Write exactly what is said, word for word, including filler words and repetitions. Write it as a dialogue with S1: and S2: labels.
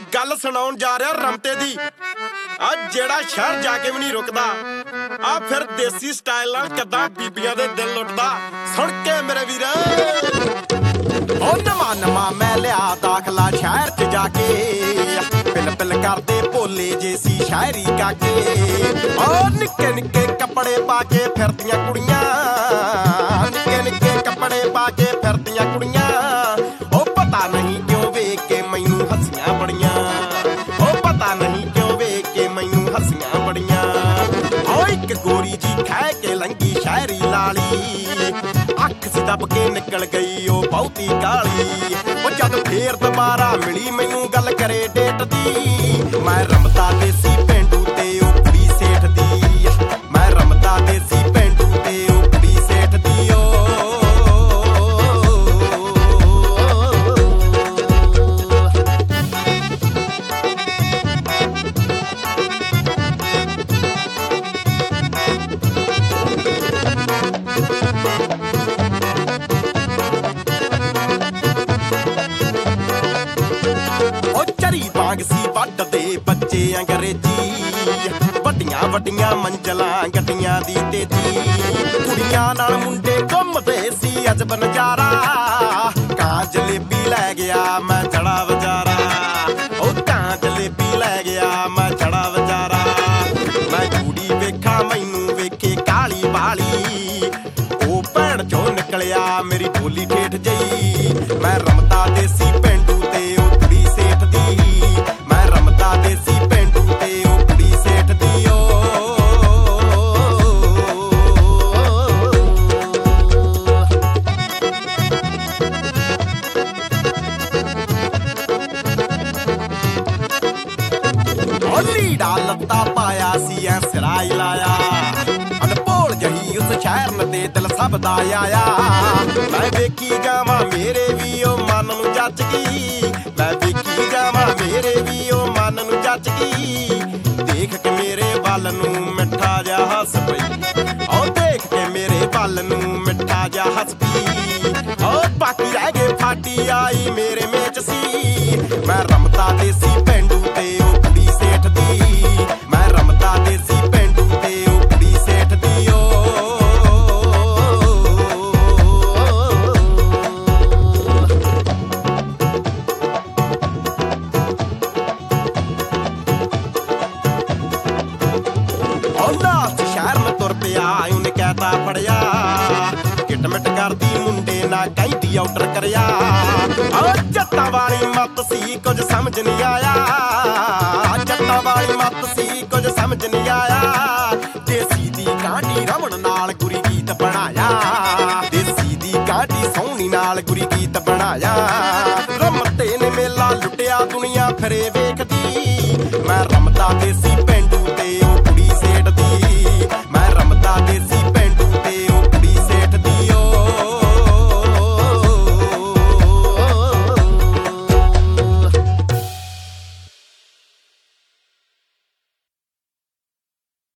S1: ਗੱਲ ਸੁਣਾਉਣ ਜਾ ਰਿਹਾ ਰਮਤੇ ਦੀ ਆ ਜਿਹੜਾ ਸ਼ਹਿਰ ਜਾ ਕੇ ਵੀ ਨਹੀਂ ਰੁਕਦਾ ਆ ਫਿਰ ਦੇਸੀ ਸਟਾਈਲ ਨਾਲ ਕਿੱਦਾਂ ਬੀਬੀਆਂ ਦੇ ਦਿਲ ਲੁੱਟਦਾ ਸੁਣ ਕੇ ਮੇਰੇ ਵੀਰ ਓ ਨਵਾਂ ਨਵਾਂ ਮੈਂ ਲਿਆ ਦਾਖਲਾ ਸ਼ਹਿਰ 'ਚ ਜਾ ਕੇ ਪਿਲ ਪਿਲ ਕਰਦੇ ਭੋਲੇ ਜੇ ਸੀ ਸ਼ਾਇਰੀ ਕਾਕੇ ਓ ਨਿੱਕੇ ਨਿੱਕੇ ਕੱਪੜੇ ਪਾ ਕੇ ਫਿਰਦੀਆਂ ਕੁੜੀਆਂ ਨਿੱਕੇ ਨਿੱਕੇ ਕੱਪੜੇ ਪਾ ਕੇ ਫਿਰਦੀਆਂ ਕੁੜੀਆਂ ਓ ਪਤਾ ਨਹੀਂ ਕਿਉਂ ਵੇਖ ਕੇ ਮੈਨੂੰ ਹੱਸੀਆਂ ਬੜੀਆਂ ਓ ਪਤਾ ਨਹੀਂ ਕਿਉਂ ਵੇਖ ਕੇ ਮੈਨੂੰ ਹੱਸੀਆਂ ਬੜੀਆਂ ਓ ਇੱਕ ਗੋਰੀ ਜੀ ਖਹਿ ਕੇ ਲੰਗੀ ਸ਼ਾਇਰੀ ਲਾਲੀ ਅੱਖ ਸੀ ਦੱਬ ਕੇ ਨਿਕਲ ਗਈ ਉਹ ਬਹੁਤੀ ਕਾਲੀ ਉਹ ਜਦ ਫੇਰ ਦੁਬਾਰਾ ਮਿਲੀ ਮੈਨੂੰ ਗੱਲ ਕਰੇ ਡੇਟ ਦੀ ਮੈਂ ਰਮਤਾ ਦੇਸੀ ਪੇਂਡੂ ਤੇ ਉਹ ਕੁੜੀ ਸੇਠ ਦੀ ਮੈਂ ਰਮਤਾ ਦੇਸੀ ਪੇਂਡੂ ਤੇ ਉਹ ਕੁੜੀ ਸੇਠ ਦੀ ਓ ਬਾਗ ਸੀ ਵੱਢਦੇ ਬੱਚੇ ਅੰਗਰੇਜ਼ੀ ਵੱਡੀਆਂ ਵੱਡੀਆਂ ਮੰਜ਼ਲਾਂ ਗੱਡੀਆਂ ਦੀ ਤੇਜੀ ਕੁੜੀਆਂ ਨਾਲ ਮੁੰਡੇ ਘੁੰਮਦੇ ਸੀ ਅਜਬ ਨਜ਼ਾਰਾ ਕਾਂ ਜਲੇਬੀ ਲੈ ਗਿਆ ਮੈਂ ਚੜਾ ਵਿਚਾਰਾ ਉਹ ਕਾਂ ਜਲੇਬੀ ਲੈ ਗਿਆ ਮੈਂ ਚੜਾ ਵਿਚਾਰਾ ਮੈਂ ਕੁੜੀ ਵੇਖਾਂ ਮੈਨੂੰ ਵੇਖੇ ਕਾਲੀ ਵਾਲੀ ਉਹ ਭੈਣ ਚੋਂ ਨਿਕਲਿਆ ਮੇਰੀ ਬੋਲੀ ਠੇਠ ਜਈ ਮੈਂ ਰਮਤਾ ਦੇਸੀ ਪੇਂਡੂ ਤੇ ਉਹ ਕੁੜੀ ਸੇਠ ਦੀ ਮੈਂ ਰਮਤਾ ਦੇਸੀ ਪੇਂਡੂ ਤੇ ਉਹ ਕੁੜੀ ਸੇਠ ਦੀ ਓ ਓ ਲੀੜਾ ਲੱਤਾ ਪਾਇਆ ਸੀ ਐ ਸਿਰਾਈ ਲਾਇਆ ਅਨਪੋਲ ਜਹੀ ਉਸ ਸ਼ਹਿਰ ਨ ਤੇ ਦਿਲ ਸਭ ਦਾ ਆਇਆ ਮੈਂ ਵੇਖੀ ਜਾਵਾਂ ਮੇਰੇ ਵੀ ਉਹ ਮਨ ਨੂੰ ਜੱਜ ਗਈ ਮੈਂ ਵੇਖੀ ਜਾਵਾਂ ਮੇਰੇ ਵੀ ਉਹ ਮਨ ਨੂੰ ਜੱਜ ਗਈ ਦੇਖ ਕੇ ਮੇਰੇ ਵੱਲ ਨੂੰ ਮਿੱਠਾ ਜਿਹਾ ਹੱਸ ਪਈ ਓ ਦੇਖ ਕੇ ਮੇਰੇ ਵੱਲ ਨੂੰ ਮਿੱਠਾ ਜਿਹਾ ਹੱਸ ਪਈ ਓ ਬਾਕੀ ਰਹਿ ਗਏ ਫਾਟੀ ਆਈ ਮੇਰੇ ਮੇਚ ਸੀ ਮੈਂ ਰਮਤਾ ਦੇਸੀ ਪੇਂਡੂ ਤੇ ਉਹ ਕੁੜੀ ਸੇਠ ਦੀ ਮੈਂ ਰਮਤਾ ਦੇਸੀ ਪੇਂਡੂ ਤੇ ਉਹ ਕੁੜੀ ਸੇਠ ਦੀ ਓ ਸ਼ਹਿਰ ਮੈਂ ਤੁਰ ਪਿਆ ਉਹਨੇ ਕਹਿਤਾ ਫੜਿਆ ਕਿਟ ਮਿਟ ਕਰਦੀ ਮੁੰਡੇ ਨਾ ਕਹਿੰਦੀ ਆਊਟਰ ਕਰਿਆ ਓ ਜੱਟਾਂ ਵਾਲੀ ਮੱਤ ਸੀ ਕੁਝ ਸਮਝ ਨਹੀਂ ਆਇਆ ਜੱਟਾਂ ਵਾਲੀ ਮੱਤ ਸੀ ਕੁਝ ਸਮਝ ਨਹੀਂ ਆਇਆ ਦੇਸੀ ਦੀ ਕਾਂਢੀ ਰਮਣ ਨਾਲ ਗੁਰੀ ਗੀਤ ਬਣਾਇਆ ਦੇਸੀ ਦੀ ਕਾਂਢੀ ਸੋਹਣੀ ਨਾਲ ਗੁਰੀ ਗੀਤ ਬਣਾਇਆ ਰਮਤੇ ਨੇ ਮੇਲਾ ਲੁੱਟਿਆ ਦੁਨੀਆ ਫਿਰੇ ਵੇ